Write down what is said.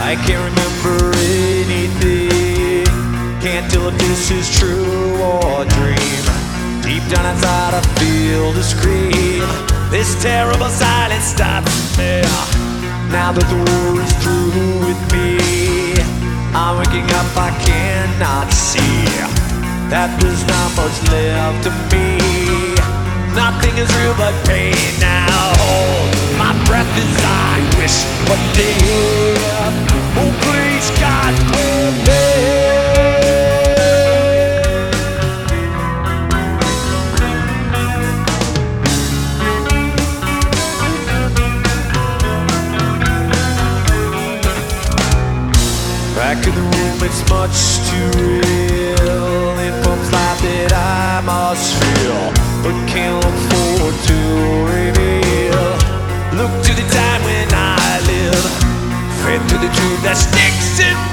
I can't remember anything. Can't tell if this is true or a dream. Deep down inside I feel the scream. This terrible silence stops me. Now that the war is through with me, I'm waking up, I cannot see that there's not much left of me. Nothing is real but pain now. My breath as I wish for death. Oh please God, with me. Back in the room, it's much too real. Informs life that I must feel, but can't look forward to reveal. Look to the time when I live, fed through the tube that sticks in